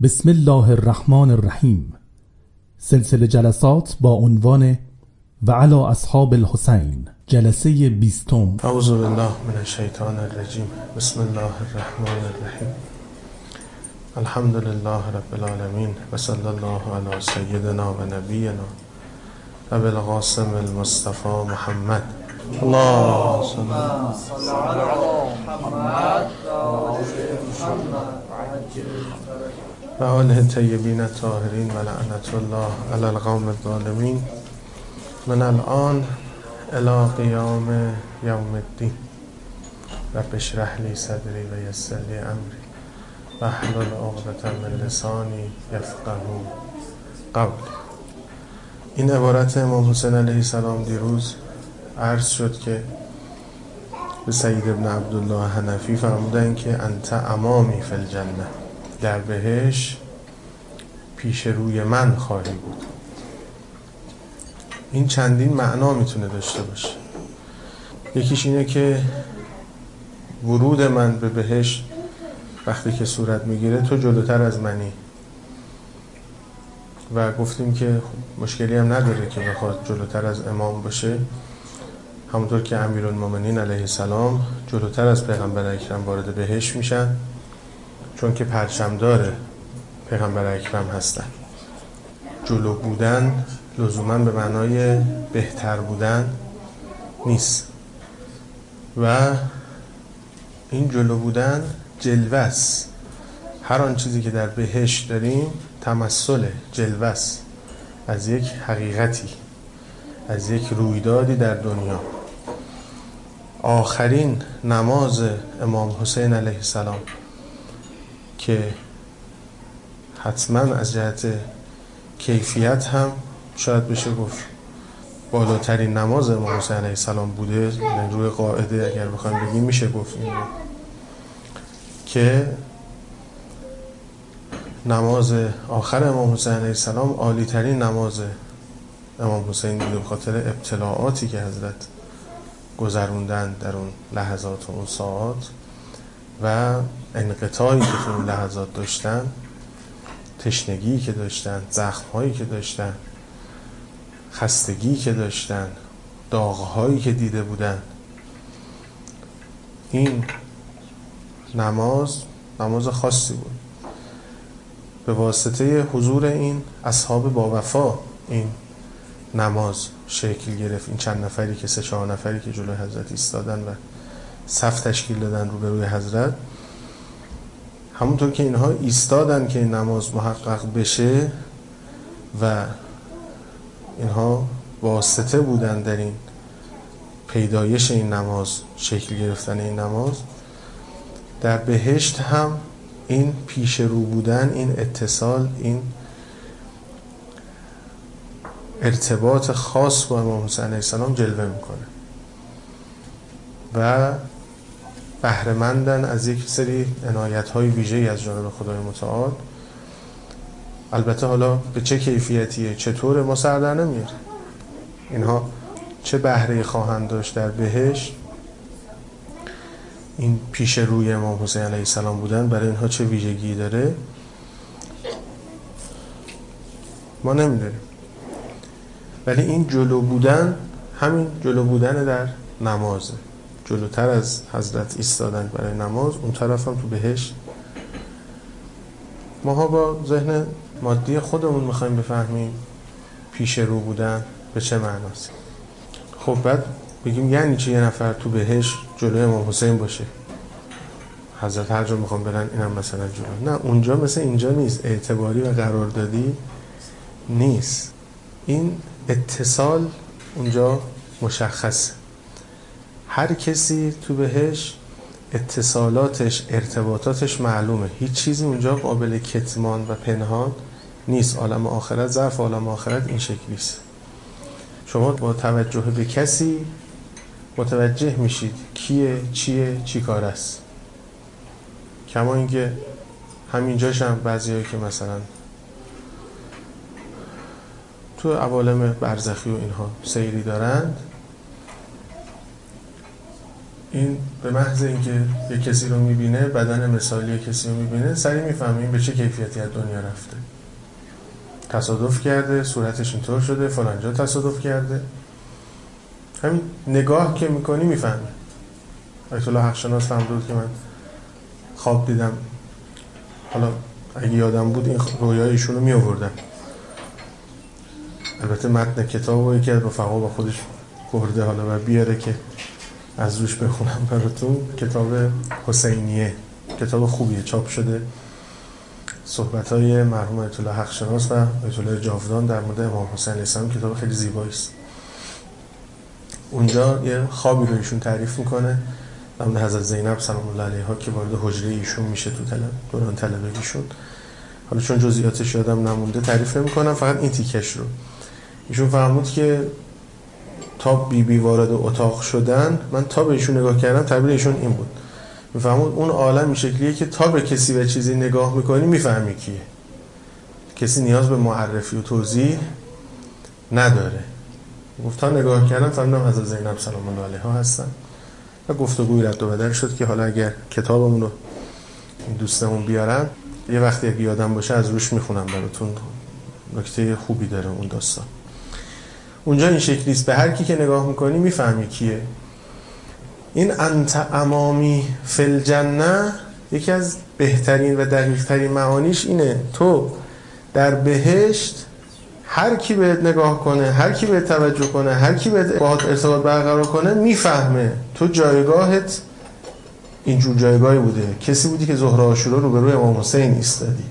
بسم الله الرحمن الرحیم. سلسله جلسات با عنوان و علی اصحاب الحسین، جلسه 20. اعوذ بالله من الشیطان الرجیم. بسم الله الرحمن الرحیم. الحمد لله رب العالمین و صلی الله علی سیدنا و نبینا و بالقاسم المصطفى محمد. اللهم صل علی محمد و آله الطیبین الطاهرین و لعنت الله علی القوم الظالمین من الان الی قیام یوم الدین. رب اشرح لی صدری و یسر لی امری واحلل عقدة من لسانی یفقهوا قولی. این عبارت امام حسین علیه السلام دیروز عرض شد که به سید ابن عبدالله حنفی فرمودن که انت امامی فی الجنه، در بهش پیش روی من خواهی بود. این چندین معنا میتونه داشته باشه. یکیش اینه که ورود من به بهشت وقتی که صورت میگیره تو جلوتر از منی و گفتیم که مشکلی هم نداره که بخواد جلوتر از امام باشه، همونطور که امیرالمومنین علیه السلام جلوتر از پیغمبر اکرم وارد بهشت میشن، چون که پرچمدار پیغمبر اکرم هستن. جلو بودن لزوما به معنای بهتر بودن نیست و این جلو بودن جلوه است. هر آن چیزی که در بهشت داریم تمثل جلوه است از یک حقیقتی، از یک رویدادی در دنیا. آخرین نماز امام حسین علیه السلام که حتما از جهت کیفیت هم شاید بشه گفت بالاترین نماز امام حسین علیه السلام بوده، روی قاعده اگر بخوایم بگیم میشه گفت این که نماز آخر امام حسین علیه السلام عالی ترین نماز امام حسین بوده، به خاطر ابتلاعاتی که حضرت گذروندن در اون لحظات و اون ساعات و انقطاعی که تو اون لحظات داشتن، تشنگی که داشتن، زخم‌هایی که داشتن، خستگی که داشتن، داغ‌هایی که دیده بودن. این نماز خاصی بود. به واسطه حضور این اصحاب با وفا این نماز شکل گرفت. این چند نفری که 3-4 نفری که جلوی حضرت ایستادن و صف تشکیل دادن روبروی حضرت، همونطور که اینها ایستادن که این نماز محقق بشه و اینها واسطه بودن در این پیدایش این نماز، شکل گرفتن این نماز، در بهشت هم این پیش رو بودن، این اتصال، این ارتباط خاص با امام حسین علیه السلام جلوه میکنه و بهره‌مندن از یک سری عنایت‌های ویژه‌ای از جانب خدای متعال. البته حالا به چه کیفیتیه، چطوره، ما سر در نمیاره. اینها چه بهره‌ای خواهند داشت در بهشت، این پیش روی امام حسین علیه السلام بودن برای اینها چه ویژگی داره، ما نمیدونیم. ولی این جلو بودن، همین جلو بودن در نمازه، جلوتر از حضرت ایستادن برای نماز. اون طرف هم تو بهشت ماها با ذهن مادی خودمون میخوایم بفهمیم پیش رو بودن به چه معناست. خب بعد بگیم یعنی چه یه نفر تو بهشت جلوی امام حسین باشه؟ حضرت هر جا میخوام برن اینم مثلا جلو. نه، اونجا مثل اینجا نیست، اعتباری و قراردادی نیست. این اتصال اونجا مشخصه. هر کسی تو بهش اتصالاتش، ارتباطاتش معلومه. هیچ چیزی اونجا قابل کتمان و پنهان نیست. عالم آخرت، ظرف عالم آخرت این شکلیست. شما با توجه به کسی متوجه میشید کیه، چیه، چی کار است. کما اینکه همینجاش هم بعضیایی که مثلا تو عوالم برزخی و اینها سیری دارند، این به محض اینکه یک کسی رو میبینه، بدن مثالی کسی رو میبینه، سریع میفهمه این به چه کیفیتی از دنیا رفته. تصادف کرده، صورتش اینطور شده، فلان جا تصادف کرده. همین نگاه که میکنی میفهمی. آیت الله حق شناس فرمود که من خواب دیدم، حالا اگه یادم بود این رویای ایشونو می آوردم. البته متن کتابو یکی از رفقا با خودش برده، حالا و بیاره که از روش بخونم براتون. کتاب حسینیه، کتاب خوبیه، چاپ شده. صحبت‌های مرحوم آیت الله حق شناس و آیت الله جاودان در مورد امام حسین علیه السلام، کتاب خیلی زیبایی است. اونجا یه خوابی رو ایشون تعریف میکنه در مورد حضرت زینب سلام الله علیها که وارد حجره ایشون میشه تو دوران طلبگیشون. حالا چون جزئیاتش یادم نمونده تعریف نمی‌کنم، فقط این تیکش رو. ایشون فرمود که تا بی وارد اتاق شدن، من تا به ایشون نگاه کردم، تعبیر ایشون این بود، میفهمود اون عالم این شکلیه که تا به کسی و چیزی نگاه میکنی میفهمی کیه، کسی نیاز به معرفی و توضیح نداره. گفت تا نگاه کردم فهمیدم حضرت زینب سلام الله علیها هستن و گفتگوی رد و بدل شد که حالا اگر کتابمون رو این دوستمون بیارن یه وقتی اگه یادم باشه از روش میخونم براتون، نکته خوبی داره اون داستان. اونجا این شکلیست، به هر کی که نگاه میکنی میفهمی کیه. این انت امامی فی الجنه یکی از بهترین و دقیق ترین معانیش اینه، تو در بهشت هر کی بهت نگاه کنه، هر کی بهت توجه کنه، هر کی بهت باهات ارتباط برقرار کنه میفهمه تو جایگاهت اینجور جایگاهی بوده، کسی بودی که ظهر عاشورا روبروی امام حسین ایستادی.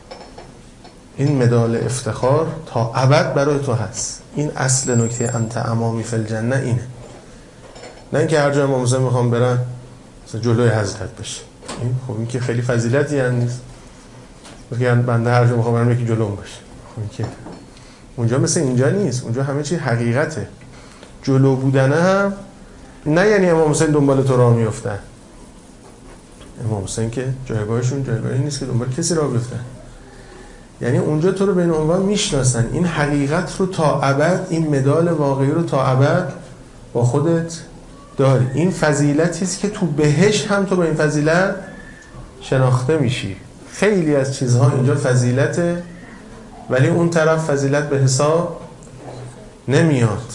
این مدال افتخار تا ابد برای تو هست. این اصل نکته انت امامی فی الجنه اینه. نه اینکه هر جای امام حسین میخوام برن مثلا جلوی حضرت بشه، این خب این که خیلی فضیلتی هم نیست. میگن بنده هر جا میخوام برم یکی جلوم باشه، خب این که اونجا مثل اینجا نیست. اونجا همه چی حقیقته. جلو بودنه هم نه یعنی امام حسین دنبال تو راه میافتن. امام حسین که جایگاهشون جایگاهی نیست که دنبال کسی راه بیفتن. یعنی اونجا تو رو به عنوان میشناسن، این حقیقت رو تا ابد، این مدال واقعی رو تا ابد با خودت داری. این فضیلتی است که تو بهشت هم تو به این فضیلت شناخته میشی. خیلی از چیزها اینجا فضیلته ولی اون طرف فضیلت به حساب نمیاد.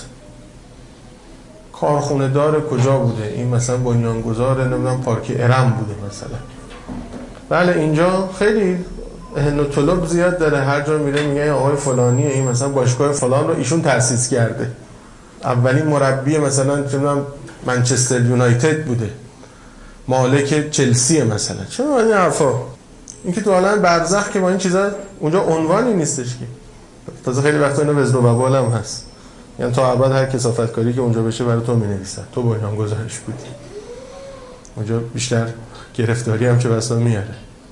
کارخونه دار کجا بوده؟ این مثلا بنیانگذار نمیدونم پارک ارم بوده مثلا. بله اینجا خیلی اهل طلب زیاد داره، هر جا میره میگه آقای فلانیه، این مثلا باشگاه فلان رو ایشون تأسیس کرده، اولین مربی مثلا نمیدونم منچستر یونایتد بوده، مالک چلسی مثلا. چرا این حرفا؟ این که تو عالم برزخ که با این چیزا اونجا عنوانی نیستش که. تازه خیلی وقتا اینا وزن و وبال هم هست، یعنی تا ابد هر کثافتکاری که اونجا بشه برای تو مینویسن، تو بنیانگذارش بودی. اونجا بیشتر گرفتاری هم چه بسا میاره.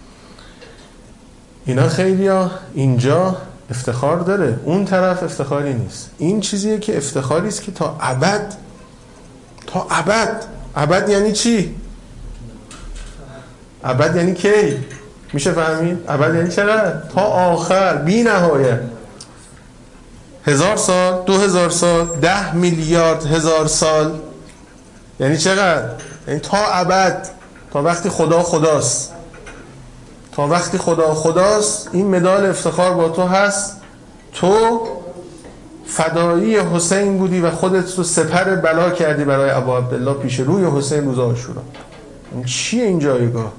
اینا خیلیا اینجا افتخار داره، اون طرف افتخاری نیست. این چیزیه که افتخاری است که تا ابد، تا ابد. ابد یعنی چی؟ ابد یعنی کی؟ میشه فهمید؟ ابد یعنی چقدر؟ تا آخر، بی نهایت. 1000 سال، 2000 سال، 10 میلیارد هزار سال. یعنی چقدر؟ یعنی تا ابد، تا وقتی خدا خداست. تا وقتی خدا خداست این مدال افتخار با تو هست. تو فدایی حسین بودی و خودت رو سپر بلا کردی برای ابا عبدالله پیش روی حسین روز عاشورا. این چیه این جایگاه؟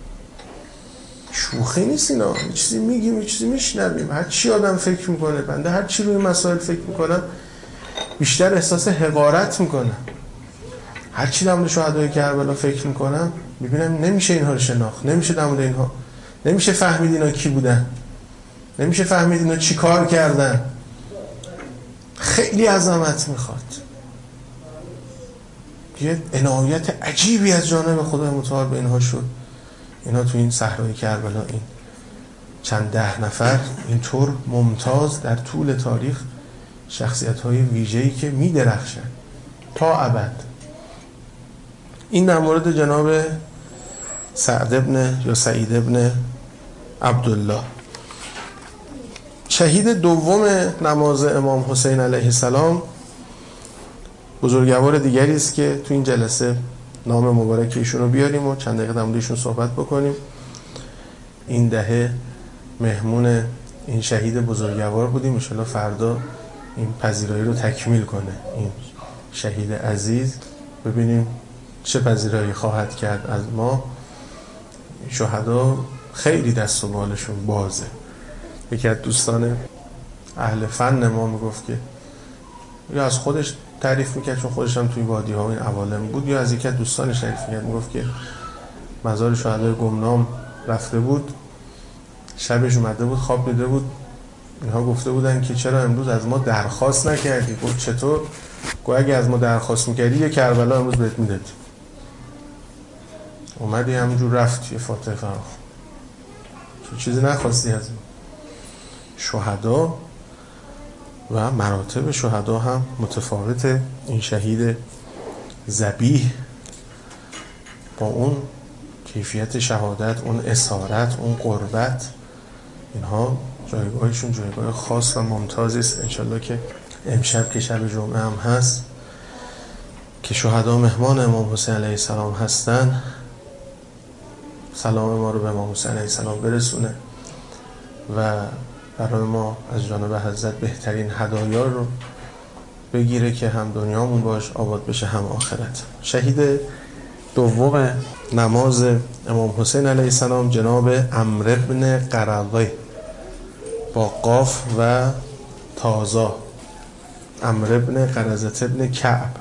شوخی نیست اینا. یه چیزی میگیم، یه چیزی میشنویم، هر چی آدم فکر میکنه، بنده هر چی روی مسائل فکر میکنم بیشتر احساس حقارت میکنم. هر چی در مورد شهدای کربلا فکر میکنم میبینم نمیشه اینها رو شناخت، نمیشه در مورد اینها، نمیشه فهمید اینا کی بودن، نمیشه فهمید اینا چی کار کردن. خیلی عظمت میخواد، یه عنایت عجیبی از جانب خدای متعال به اینها شد. اینا تو این صحرای کربلا، این چند 10 نفر اینطور ممتاز در طول تاریخ، شخصیت‌های ویژه‌ای که می‌درخشن تا ابد. این در مورد جناب سعد ابن یا سعید ابن عبدالله. شهید دوم نماز امام حسین علیه السلام بزرگوار دیگری است که تو این جلسه نام مبارک ایشون رو بیاریم و چند دقیقه در مورد ایشون صحبت بکنیم. این دهه مهمون این شهید بزرگوار بودیم، ان شاءالله فردا این پذیرایی رو تکمیل کنه این شهید عزیز، ببینیم چه پذیرایی خواهد کرد از ما. شهدا خیلی دست و بالشون بازه. یکی از دوستان اهل فن ما میگفت که یا از خودش تعریف میکرد، چون خودش هم توی وادی ها این عوالم بود، یا از یکی از دوستانش تعریف میکرد، میگفت که مزار شهدای گمنام رفته بود، شبش اومده بود خواب دیده بود، اینها گفته بودن که چرا امروز از ما درخواست نکردی؟ گفت چطور؟ گفت اگه از ما درخواست میکردی یه کربلا امروز بهت میدادی. اومدی همونجور رفت، یه فاتحه فراخ، چیزی نخواستی از ما. شهدا و مراتب شهدا هم متفاوته. این شهید ذبیح با اون کیفیت شهادت، اون اسارت، اون قربت، اینها جایگاهشون جایگاه خاص و ممتازی است. انشالله که امشب که شب جمعه هم هست که شهدا مهمان امام حسین علیه السلام هستن، سلام ما رو به امام حسین علیه السلام برسونه و برای ما از جانب حضرت بهترین هدایا رو بگیره که هم دنیامون باش آباد بشه هم آخرت. شهید دوم نماز امام حسین علیه السلام جناب عمرو بن قرظه با قاف و تازا، عمرو بن قرظه بن کعب.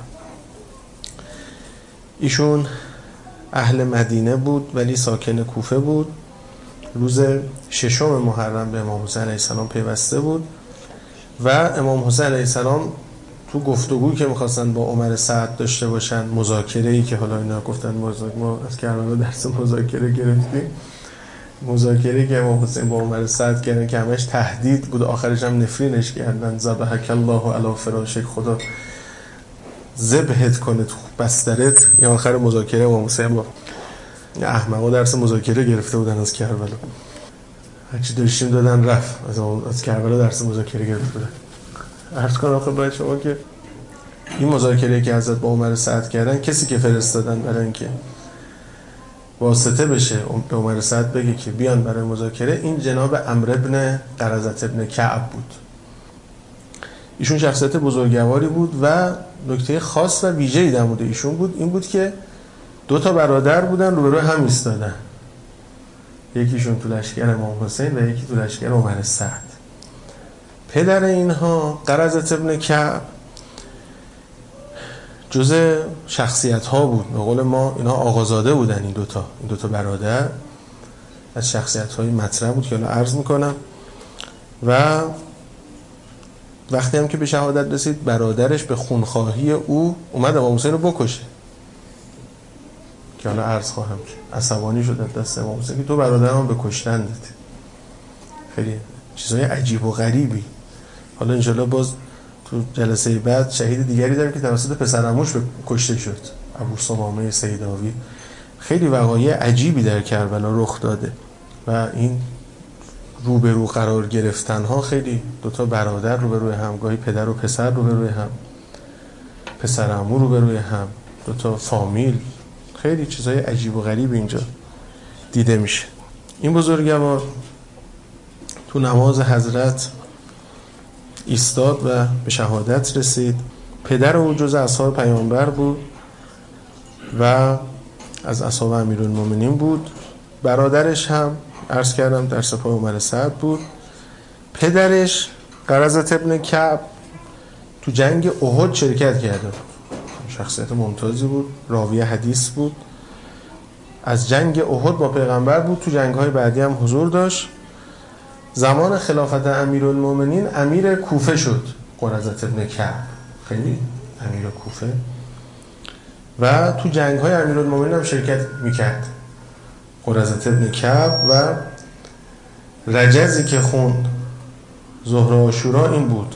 ایشون اهل مدینه بود ولی ساکن کوفه بود. روز 6 محرم به امام حسین علیه السلام پیوسته بود و امام حسین علیه السلام تو گفتگویی که می‌خواستن با عمر سعد داشته باشن، مذاکره‌ای که حالا اینا گفتن ما از کربلا درس مذاکره گرفتیم، مذاکره‌ای که امام حسین با عمر سعد کردن که همش تهدید بود، آخرش هم نفرینش کردن، ذبحک الله علی فراشک، خدا ذبحت کنه تو بسترت. یا آخر مذاکره امام حسین با احمقا درس مذاکره گرفته بودن از کربلا، هرچی داشتیم دادن رفت، از کربلا درس مذاکره گرفته بودن. عرض کنم آخه باید شما که این مذاکره که حضرت با عمر سعد کردن، کسی که فرستادن برای اینکه واسطه بشه به عمر سعد بگه که بیان برای مذاکره، این جناب عمرو بن قرظه بن کعب بود. ایشون شخصیت بزرگواری بود و نکته خاص و ویژه‌ای در مورد ایشون بود این بود که 2 تا برادر بودن روبروی هم ایستادن، یکیشون تو لشکر امام حسین و یکی تو لشکر عمر سعد. پدر اینها قرظه بن کعب جزء شخصیت ها بود، به قول ما اینها آقازاده بودن. این دوتا برادر از شخصیت های مطرح بود که الان عرض میکنم. و وقتی هم که به شهادت رسید، برادرش به خونخواهی او اومد امام حسین رو بکشه که حالا عرض خواهم کرد. عصبانی شد دست امام حسین که تو برادرم به کشتن دادی. خیلی چیزای عجیب و غریبی. حالا انشالله باز تو جلسه بعد شهید دیگری داریم که توسط پسرعموش کشته شد، ابو ثمامه سیداوی. خیلی وقایع عجیبی در کربلا رخ داده و این روبرو قرار گرفتن ها، خیلی 2 تا برادر روبروی هم، گاهی پدر و پسر روبروی هم، پسرعمو روبروی هم، 2 تا فامیل، خیلی چیزای عجیب و غریب اینجا دیده میشه. این بزرگوار تو نماز حضرت ایستاد و به شهادت رسید. پدر او جزء اصحاب پیامبر بود و از اصحاب امیرالمومنین بود. برادرش هم عرض کردم در سپاه عمر سعد بود. پدرش قرظه بن کعب تو جنگ احد شرکت کرده، شخصیت ممتازی بود، راوی حدیث بود، از جنگ احد با پیغمبر بود، تو جنگ‌های بعدی هم حضور داشت. زمان خلافت امیرالمومنین امیر کوفه شد قرظه بن کعب، خیلی امیر کوفه، و تو جنگ‌های امیرالمومنین هم شرکت میکرد قرظه بن کعب. و رجزی که خوند ظهر عاشورا این بود: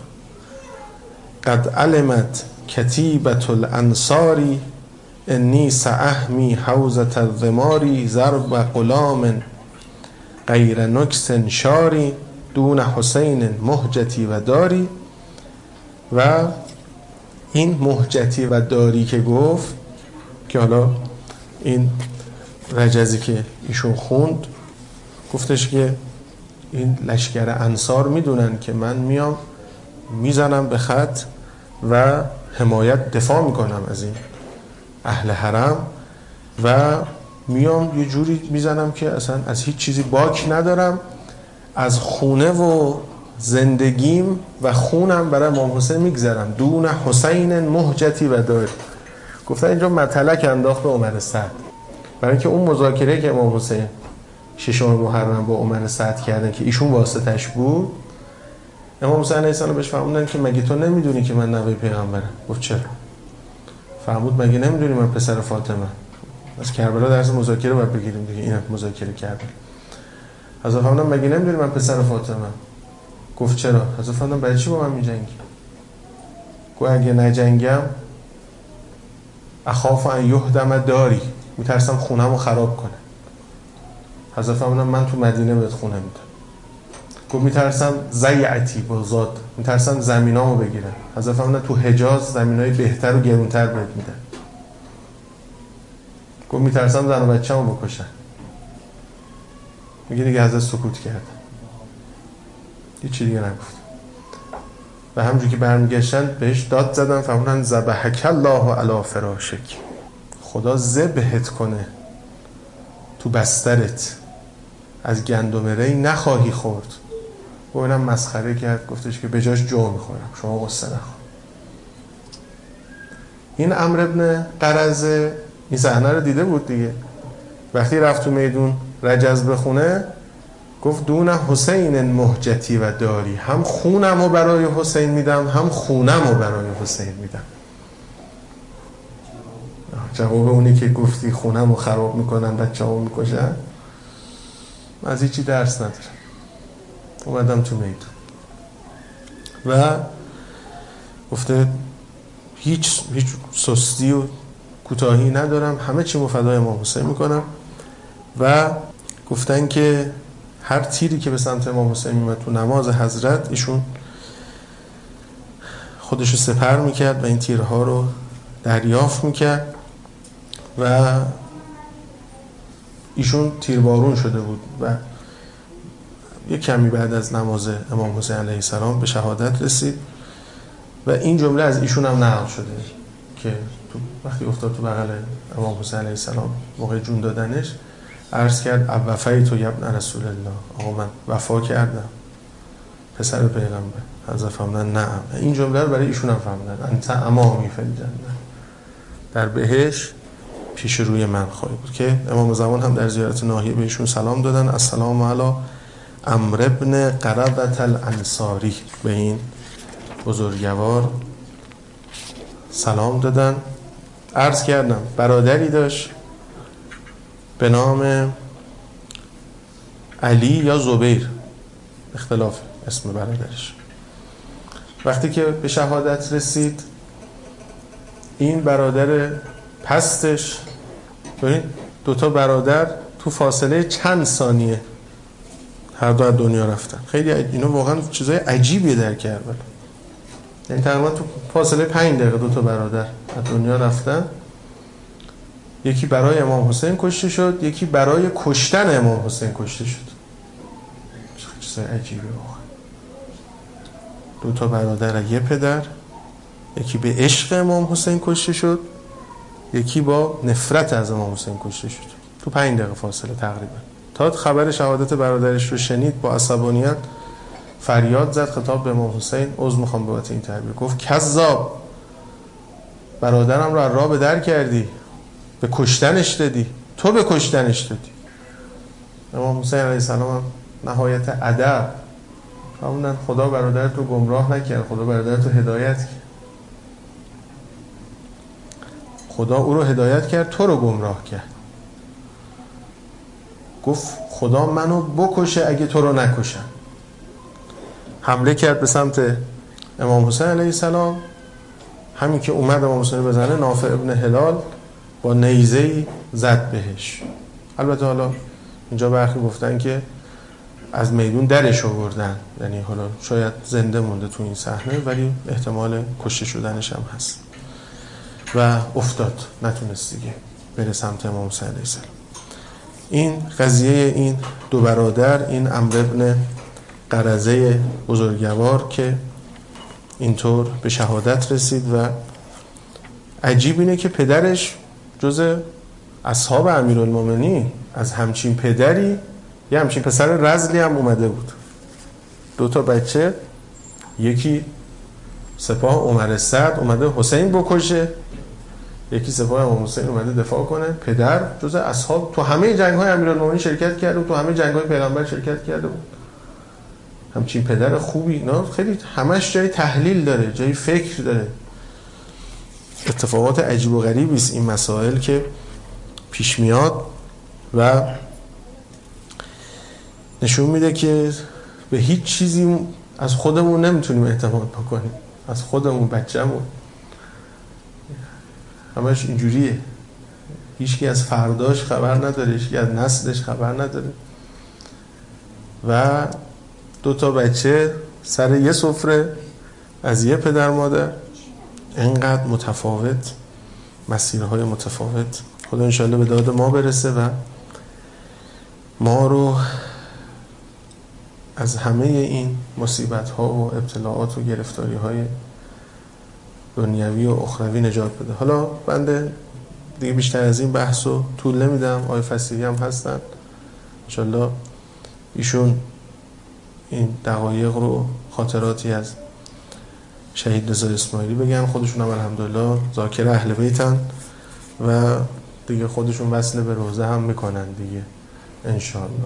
قد علمت کتیبة الانصاری انی ساحمی حوزة الغماری ضرب غلام غیر نکس شاری دون حسین مهجتی و داری. و این مهجتی و داری که گفت که حالا این رجزی که ایشون خوند گفتش که این لشکر انصار میدونن که من میام میزنم به خط و حمایت دفاع میکنم از این اهل حرم و میام یه جوری میزنم که اصلا از هیچ چیزی باک ندارم، از خونه و زندگیم و خونم برای امام حسین میگذرم، دون حسین مهجتی و داری. گفتن اینجا مطلق انداخت به عمر سعد، برای اینکه اون مذاکره که امام حسین 6 محرم با عمر سعد کردن که ایشون واسطش بود، امام حسین علیه السلام بهش فرمودن که مگه تو نمیدونی که من نوه پیغمبرم؟ گفت چرا؟ فرمود مگه نمیدونی من پسر فاطمه؟ از کربلا درس مذاکره باید بگیریم دیگه، اینا مذاکره کردن. حضرت فرمودن مگه نمیدونی من پسر فاطمه؟ گفت چرا؟ حضرت فرمودن برای چی با من میجنگی؟ گفت اگه نجنگم اخاف ان یهدم داری، میترسم خونمو خراب کنه. حضرت فرمودن من تو مدینه بهت خونه میدم. گفت میترسم ضیعتی بازاد، میترسم زمینامو بگیرن. حضرت فرمودن تو حجاز زمینای بهتر و گرونتر بهت میدن. گفت میترسم زن و بچه‌مو بکشن. میگه دیگه حضرت سکوت کرد، هیچ چیزی دیگه نگفت. و همونجوری که برمیگشتن بهش داد زدن، فرمودن ذبحک الله علی فراشک، خدا ذبحت کنه تو بسترت، از گندم ری نخواهی خورد. و اینم مسخره کرد، گفتش که به جاش جو میخورم، شما قصه نخور. این عمرو ابن قرظه این صحنه رو دیده بود دیگه، وقتی رفت تو میدون رجز بخونه گفت دون حسین مهجتی و داری، هم خونم رو برای حسین میدم هم خونم رو برای حسین میدم. جواب اونی که گفتی خونم رو خراب میکنن بچه ها میکشن، من از هیچی درس ندارم، اومدم تو میدون. و گفته هیچ سستی و کوتاهی ندارم، همه چی فدای امام حسین میکنم. و گفتن که هر تیری که به سمت امام حسین میمد تو نماز حضرت ایشون خودشو سپر میکرد و این تیرها رو دریافت میکرد و ایشون تیربارون شده بود و یک کمی بعد از نماز امام حسین علیه السلام به شهادت رسید. و این جمله از ایشون هم نقل شده که وقتی افتاد تو بغل امام حسین علیه السلام موقع جون دادنش عرض کرد وفیت ابن رسول الله، آقا من وفا کردم پسر پیغمبر. حضرت فرمودن نه. این جمله رو برای ایشون هم فرمودن انت امامی فی الجنه، در بهشت پیش روی من خواهی بود. که امام زمان هم در زیارت ناحیه به ایشون سلام دادن، السلام علی عمرو ابن قرظه الانصاری، به این بزرگوار سلام دادن. عرض کردم برادری داشت به نام علی یا زبیر، اختلاف اسم برادرش. وقتی که به شهادت رسید این برادر پستش، ببین دوتا برادر تو فاصله چند ثانیه هر دو از دنیا رفتن. خیلی اینا واقعا چیزای عجیبیه در کربلا، یعنی تقریبا تو فاصله 5 دقیقه دوتا برادر از دنیا رفتن. یکی برای امام حسین کشته شد، یکی برای کشتن امام حسین کشته شد. چیزای عجیبه واقعا. دوتا برادر یه پدر، یکی به عشق امام حسین کشته شد، یکی با نفرت از امام حسین کشته شد، تو 5 دقیقه فاصله تقریبا. تا خبر شهادت برادرش رو شنید با عصبانیت فریاد زد، خطاب به امام حسین، عذر میخوام بابت این تعبیر، گفت کذاب، برادرم رو از راه به در کردی، به کشتنش دادی، تو به کشتنش دادی. امام حسین علیه السلام هم نهایت ادب فرمودن خدا برادر تو گمراه نکرد، خدا برادر تو هدایت کرد. خدا او رو هدایت کرد، تو رو گمراه کرد. گفت خدا منو بکشه اگه تو رو نکشم. حمله کرد به سمت امام حسین علیه السلام. همین که اومد امام حسین بزنه، نافع ابن هلال با نیزه‌ای زد بهش. البته حالا اینجا برخی گفتن که از میدون درش آوردن، یعنی حالا شاید زنده مونده تو این صحنه، ولی احتمال کشته شدنش هم هست. و افتاد، نتونست دیگه بره سمت امام حسین علیه السلام. این قضیه این دو برادر، این عمرو ابن قرظه بزرگوار که اینطور به شهادت رسید و عجیب اینه که پدرش جز اصحاب امیرالمومنین، از همچین پدری یه همچین پسر رذلی هم اومده بود. 2 تا بچه، یکی سپاه عمر سعد اومده حسین بکشه، یکی سپاه امام حسین اومده دفاع کنه. پدر جز اصحاب تو همه جنگ‌های امیرالمومنین شرکت کرده و تو همه جنگ‌های پیغمبر شرکت کرده بود. همچین پدر خوبی، نه خیلی همش جای تحلیل داره، جای فکر داره. اتفاقات عجیب و غریبی است این مسائل که پیش میاد و نشون میده که به هیچ چیزی از خودمون نمیتونیم اعتماد بکنیم، از خودمون، بچه‌مون. همش اینجوریه، هیچکی از فرداش خبر نداره، هیچکی از نسلش خبر نداره و 2 تا بچه سر یه سفره از یه پدر مادر، اینقدر متفاوت، مسیرهای متفاوت. خدا انشالله به داد ما برسه و ما رو از همه این مصیبت ها و ابتلاعات و گرفتاری های دنیوی و اخروی نجات بده. حالا بنده دیگه بیشتر از این بحث رو طول نمیدم، آقای فصیحی هم هستن، انشالله ایشون این دقایق رو خاطراتی از شهید رضا اسماعیلی بگن. خودشون هم الحمدلله ذاکر اهل بیتن و دیگه خودشون وصل به روزه هم میکنن دیگه انشالله.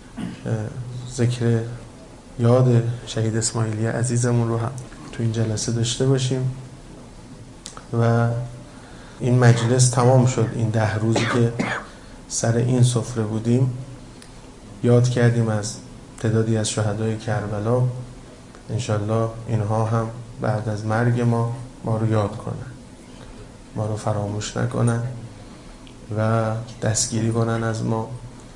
ذکر یاد شهید اسماعیلی عزیزمون رو هم تو این جلسه داشته باشیم و این مجلس تمام شد. این 10 روزی که سر این سفره بودیم یاد کردیم از تعدادی از شهدای کربلا. انشالله اینها هم بعد از مرگ ما رو یاد کنن، ما رو فراموش نکنن و دستگیری کنن از ما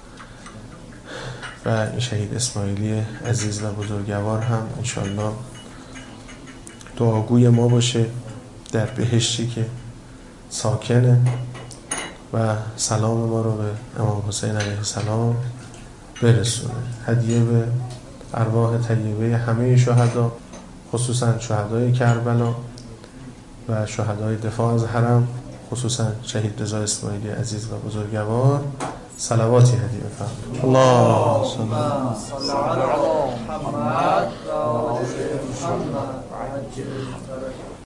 و این شهید اسماعیلی عزیز و بزرگوار هم انشالله دعاگوی ما باشه در بهشتی که ساکنه و سلام ما رو به امام حسین علیه السلام برسونه. هدیه به ارواح طیبه همه شهدا، خصوصا شهدای کربلا و شهدای دفاع از حرم، خصوصا شهید رضا اسماعیلی عزیز و بزرگوار، صلواتی هدیه بفرمایید. الله صل علی محمد و آل محمد.